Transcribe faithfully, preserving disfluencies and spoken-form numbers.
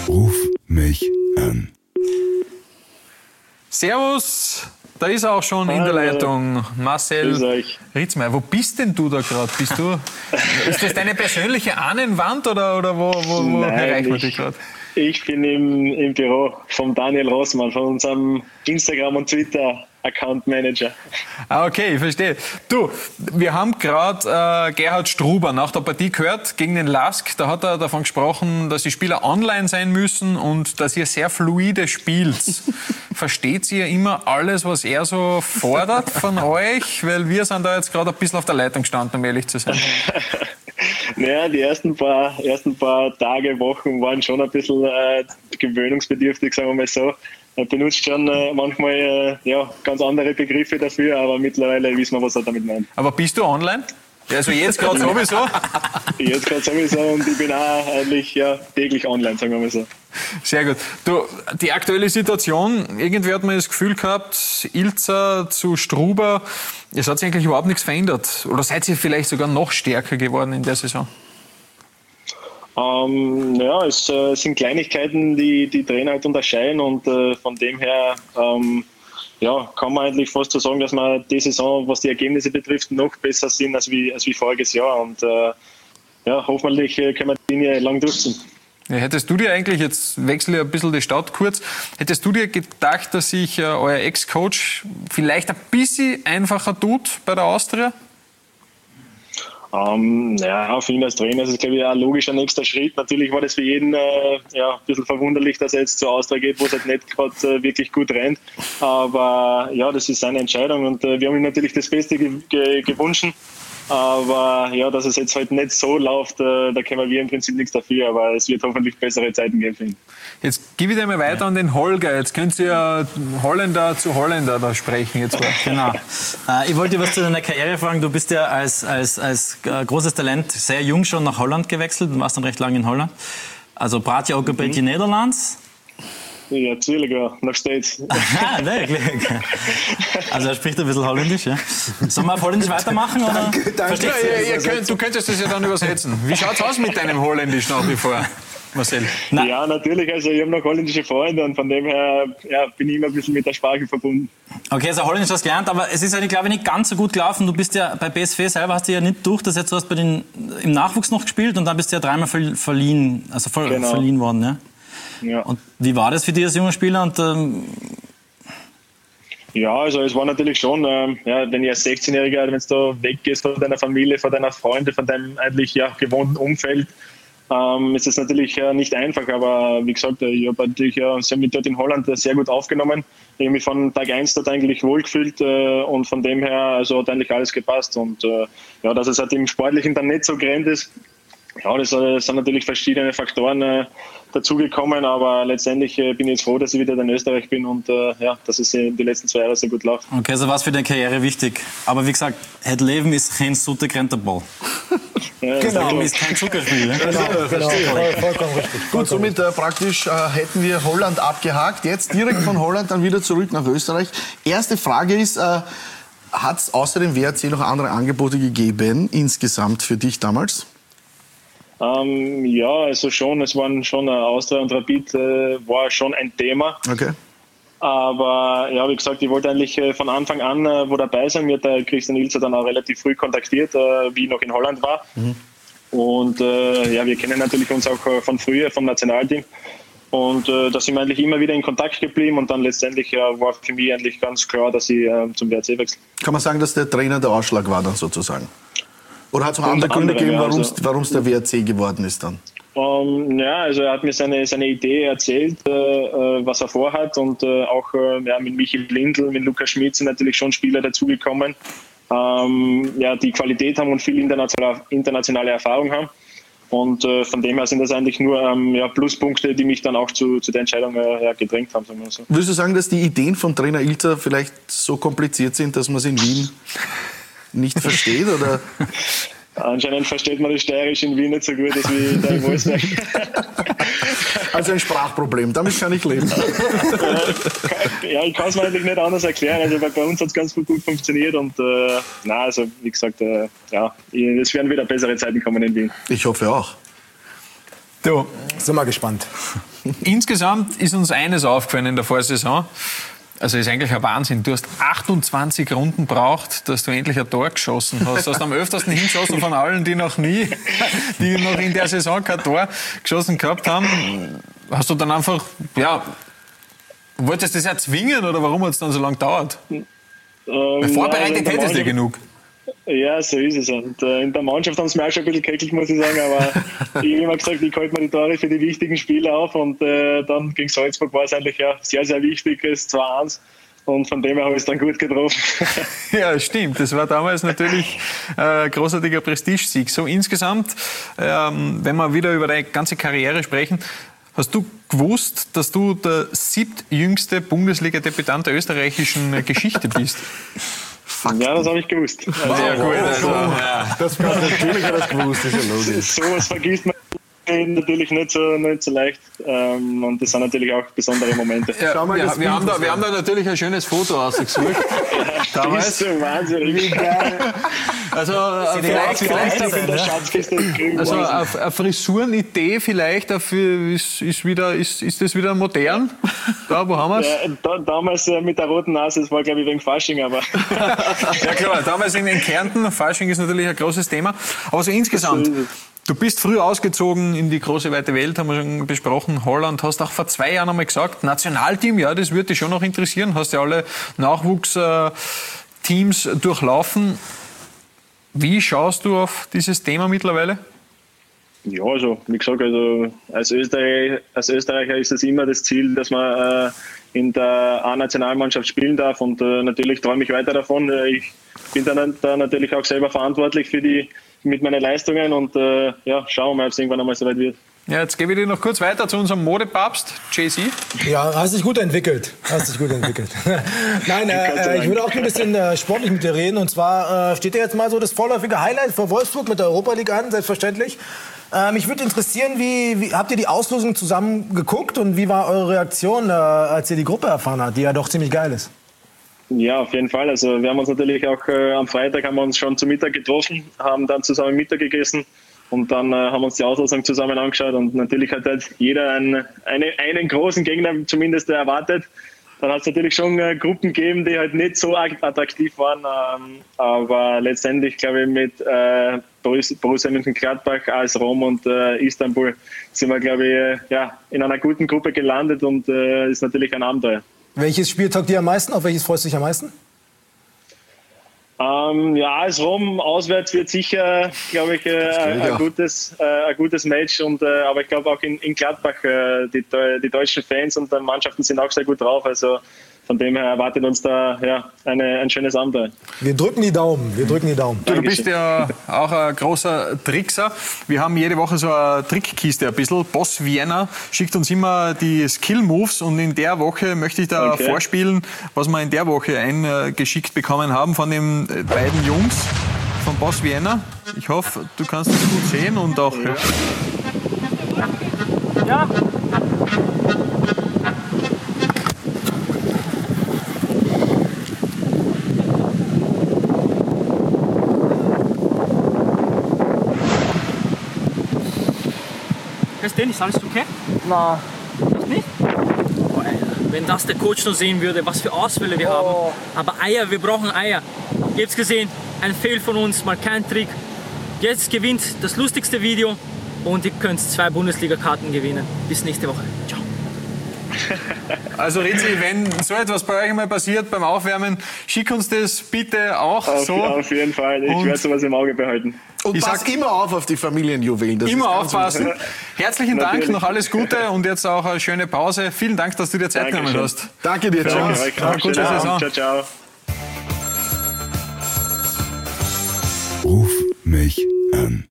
Ruf mich an. Servus, da ist er auch schon in der Leitung. Marcel Ritzmeier. Wo bist denn du da gerade? Bist du? Ist das deine persönliche Ahnenwand oder, oder wo, wo, wo erreichen wir dich gerade? Ich bin im, im Büro von Daniel Rossmann, von unserem Instagram- und Twitter-Account-Manager. Ah, okay, ich verstehe. Du, wir haben gerade äh, Gerhard Struber nach der Partie gehört gegen den Lask. Da hat er davon gesprochen, dass die Spieler online sein müssen und dass ihr sehr fluide spielt. Versteht ihr immer alles, was er so fordert von euch? Weil wir sind da jetzt gerade ein bisschen auf der Leitung gestanden, um ehrlich zu sein. Naja, die ersten paar, ersten paar Tage, Wochen waren schon ein bisschen äh, gewöhnungsbedürftig, sagen wir mal so. Er benutzt schon äh, manchmal äh, ja, ganz andere Begriffe dafür, aber mittlerweile wissen wir, was er damit meint. Aber bist du online? Also jetzt gerade sowieso? Jetzt gerade sowieso und ich bin auch eigentlich ja, täglich online, sagen wir mal so. Sehr gut. Du, die aktuelle Situation, irgendwie hat man das Gefühl gehabt, Ilzer zu Struber, es hat sich eigentlich überhaupt nichts verändert. Oder seid ihr vielleicht sogar noch stärker geworden in der Saison? Ähm, ja, es äh, sind Kleinigkeiten, die die Trainer halt unterscheiden und äh, von dem her ähm, ja, kann man eigentlich fast so sagen, dass wir die Saison, was die Ergebnisse betrifft, noch besser sind als wie, als wie voriges Jahr und äh, ja, hoffentlich können wir die Linie lang durchziehen. Ja, hättest du dir eigentlich, jetzt wechsle ich ein bisschen die Stadt kurz, hättest du dir gedacht, dass sich äh, euer Ex-Coach vielleicht ein bisschen einfacher tut bei der Austria? Um, ja, für ihn als Trainer ist es, glaube ich, ein logischer nächster Schritt. Natürlich war das für jeden äh, ja, ein bisschen verwunderlich, dass er jetzt zur Austria geht, wo es halt nicht gerade äh, wirklich gut rennt. Aber ja, das ist seine Entscheidung und äh, wir haben ihm natürlich das Beste ge ge gewünscht. Aber ja, dass es jetzt halt nicht so läuft, äh, da können wir im Prinzip nichts dafür, aber es wird hoffentlich bessere Zeiten geben für ihn. Jetzt gebe ich dir mal weiter an den Holger. Jetzt könnt ihr ja Holländer zu Holländer da sprechen. Jetzt genau. Äh, ich wollte was zu deiner Karriere fragen. Du bist ja als, als, als äh, großes Talent sehr jung schon nach Holland gewechselt und warst dann recht lange in Holland. Also praat je ook een beetje Nederlands? Ja, natürlich, ja. Noch steht's. Aha, wirklich. Also er spricht ein bisschen Holländisch, ja? Sollen wir auf Holländisch weitermachen? Oder? Danke, danke. Ja, ihr, ihr könnt, du könntest das ja dann übersetzen. Wie schaut's aus mit deinem Holländisch nach wie vor, Marcel? Nein. Ja, natürlich. Also ich habe noch holländische Freunde und von dem her ja, bin ich immer ein bisschen mit der Sprache verbunden. Okay, also Holländisch hast du gelernt, aber es ist ja, glaube ich, nicht ganz so gut gelaufen. Du bist ja bei B S V selber, hast du ja nicht durch, dass jetzt du hast bei den, im Nachwuchs noch gespielt und dann bist du ja dreimal verliehen, also ver, genau. verliehen worden, ja? Ja. Und wie war das für dich als junger Spieler? Und, ähm ja, also es war natürlich schon, ähm, ja, wenn ich als sechzehnjähriger, wenn du weggehst von deiner Familie, von deiner Freunde, von deinem eigentlich ja, gewohnten Umfeld, ähm, ist es natürlich ja, nicht einfach. Aber wie gesagt, ich habe natürlich ja, sie haben mich dort in Holland sehr gut aufgenommen. Ich habe mich von Tag eins dort eigentlich wohlgefühlt äh, und von dem her also hat eigentlich alles gepasst. Und äh, ja, dass es halt im Sportlichen dann nicht so grand ist, ja, das, das sind natürlich verschiedene Faktoren äh, dazugekommen, aber letztendlich äh, bin ich jetzt froh, dass ich wieder in Österreich bin und äh, ja, dass es äh, die letzten zwei Jahre sehr gut läuft. Okay, also was für deine Karriere wichtig. Aber wie gesagt, het Leben ist kein Suttergrenterball. Ja, das genau. Leben ist kein Zuckerspiel. Ne? Genau, genau, voll, vollkommen richtig. Gut, somit äh, praktisch äh, hätten wir Holland abgehakt. Jetzt direkt von Holland dann wieder zurück nach Österreich. Erste Frage ist, äh, hat es außer dem W R C noch andere Angebote gegeben, insgesamt für dich damals? Ähm, ja, also schon, es waren schon äh, Austria und Rapid äh, war schon ein Thema. Okay. Aber ja, wie gesagt, ich wollte eigentlich äh, von Anfang an äh, wo dabei sein. Mir hat der Christian Ilzer dann auch relativ früh kontaktiert, äh, wie ich noch in Holland war. Mhm. Und äh, ja, wir kennen natürlich uns auch äh, von früher, vom Nationalteam. Und äh, da sind wir eigentlich immer wieder in Kontakt geblieben und dann letztendlich ja, war für mich eigentlich ganz klar, dass ich äh, zum W R C wechsle. Kann man sagen, dass der Trainer der Ausschlag war dann sozusagen? Oder hat es noch andere Gründe gegeben, warum es also, der W R C geworden ist dann? Um, ja, also er hat mir seine, seine Idee erzählt, äh, was er vorhat und äh, auch äh, ja, mit Michi Lindl, mit Lukas Schmidt sind natürlich schon Spieler dazugekommen, ähm, ja, die Qualität haben und viel internationale, internationale Erfahrung haben. Und äh, von dem her sind das eigentlich nur ähm, ja, Pluspunkte, die mich dann auch zu, zu der Entscheidung äh, ja, gedrängt haben. Sagen wir so. Würdest du sagen, dass die Ideen von Trainer Ilzer vielleicht so kompliziert sind, dass man es in Wien nicht versteht, oder? Anscheinend versteht man das Steirisch in Wien nicht so gut, als wie da in Wolfsberg. Also ein Sprachproblem, damit kann ich leben. Ja, ich kann es mir eigentlich nicht anders erklären. Also bei uns hat es ganz gut funktioniert und äh, na, also wie gesagt, äh, ja, es werden wieder bessere Zeiten kommen in Wien. Ich hoffe auch. Du, Sind wir gespannt. Insgesamt ist uns eines aufgefallen in der Vorsaison. Also ist eigentlich ein Wahnsinn. Du hast achtundzwanzig Runden braucht, dass du endlich ein Tor geschossen hast. Du hast am öftersten hingeschossen von allen, die noch nie, die noch in der Saison kein Tor geschossen gehabt haben. Hast du dann einfach, ja, wolltest du das erzwingen oder warum hat es dann so lange gedauert? Ähm, Vorbereitet hättest du genug. Ja, so ist es. Und äh, in der Mannschaft haben sie mir auch schon ein bisschen gekeckelt, muss ich sagen. Aber ich habe immer gesagt, ich halte mir die Tore für die wichtigen Spiele auf. Und äh, dann gegen Salzburg war es eigentlich ja sehr, sehr wichtig, das zwei eins. Und von dem her habe ich es dann gut getroffen. Ja, stimmt. Das war damals natürlich ein großartiger Prestigesieg. So insgesamt, ähm, wenn wir wieder über deine ganze Karriere sprechen, hast du gewusst, dass du der siebtjüngste Bundesliga-Debütant der österreichischen Geschichte bist? Fakt. Ja, das habe ich gewusst. Also, sehr gut. Also, ja. Das war natürlich das gewusst, ist ja logisch. So was vergisst man natürlich nicht so, nicht so leicht. Ähm, und das sind natürlich auch besondere Momente. Ja, Schau mal, ja, wir, haben da, wir haben da natürlich ein schönes Foto ausgesucht. Das ist so wahnsinnig. Also vielleicht, vielleicht eine, also eine Frisurenidee vielleicht dafür ist, ist, wieder, ist, ist das wieder modern? Da, wo haben wir es? Ja, da, damals äh, mit der roten Nase, das war glaube ich wegen Fasching, aber... Ja klar, damals in den Kärnten, Fasching ist natürlich ein großes Thema. Aber so insgesamt... Du bist früh ausgezogen in die große weite Welt, haben wir schon besprochen, Holland. Hast auch vor zwei Jahren einmal gesagt, Nationalteam, ja, das würde dich schon noch interessieren. Hast ja alle Nachwuchsteams durchlaufen. Wie schaust du auf dieses Thema mittlerweile? Ja, also wie gesagt, also als, Österreich, als Österreicher ist es immer das Ziel, dass man äh, in der A-Nationalmannschaft spielen darf. Und äh, natürlich träume ich weiter davon. Ich bin dann da natürlich auch selber verantwortlich für die mit meinen Leistungen und äh, ja, schauen wir mal, ob es irgendwann einmal so weit wird. Ja, jetzt gebe ich dir noch kurz weiter zu unserem Modepapst, Jay-Z. Ja, hast dich gut entwickelt. Hast dich gut entwickelt. Nein, äh, ich würde auch ein bisschen äh, sportlich mit dir reden. Und zwar äh, steht ja jetzt mal so das vorläufige Highlight für Wolfsburg mit der Europa League an, selbstverständlich. Äh, mich würde interessieren, wie, wie habt ihr die Auslosung zusammen geguckt und wie war eure Reaktion, äh, als ihr die Gruppe erfahren habt, die ja doch ziemlich geil ist? Ja, auf jeden Fall. Also wir haben uns natürlich auch äh, am Freitag haben wir uns schon zu Mittag getroffen, haben dann zusammen Mittag gegessen und dann äh, haben wir uns die Auslosung zusammen angeschaut und natürlich hat halt jeder einen, eine, einen großen Gegner zumindest erwartet. Dann hat es natürlich schon äh, Gruppen gegeben, die halt nicht so attraktiv waren, ähm, aber letztendlich glaube ich mit äh, Borussia Mönchengladbach, A S Rom und äh, Istanbul sind wir glaube ich äh, ja, in einer guten Gruppe gelandet und äh, ist natürlich ein Abenteuer. Welches Spiel taugt dir am meisten? Auf welches freust du dich am meisten? Ähm, ja, A S Rom auswärts wird sicher, glaube ich, äh, ein, gutes, äh, ein gutes Match. Und, äh, aber ich glaube auch in, in Gladbach, äh, die, die deutschen Fans und die Mannschaften sind auch sehr gut drauf. Also von dem her erwartet uns da ja, eine, ein schönes Abenteuer. Wir drücken die Daumen, wir drücken die Daumen. Du, du bist ja auch ein großer Trickser. Wir haben jede Woche so eine Trickkiste ein bisschen. Boss Vienna schickt uns immer die Skill-Moves und in der Woche möchte ich da okay. vorspielen, was wir in der Woche eingeschickt bekommen haben von den beiden Jungs von Boss Vienna. Ich hoffe, du kannst es gut sehen und auch hören. Ja. Ist Dennis, alles okay? Na. Das nicht? Oh, wenn das der Coach noch sehen würde, was für Ausfälle wir oh. haben. Aber Eier, wir brauchen Eier. Ihr habt's gesehen, ein Fehl von uns, mal kein Trick. Jetzt gewinnt das lustigste Video und ihr könnt zwei Bundesliga-Karten gewinnen. Bis nächste Woche. Ciao. Also Rizzi, wenn so etwas bei euch einmal passiert beim Aufwärmen, schick uns das bitte auch auf, so. Auf jeden Fall, ich werde sowas im Auge behalten. Und ich pass sag, immer auf auf die Familienjuwelen. Das immer aufpassen. Herzlichen Dank, Natürlich. noch alles Gute und jetzt auch eine schöne Pause. Vielen Dank, dass du dir Zeit genommen hast. Danke dir, ciao. Danke, gute Saison. Ciao, ciao. Ruf mich an.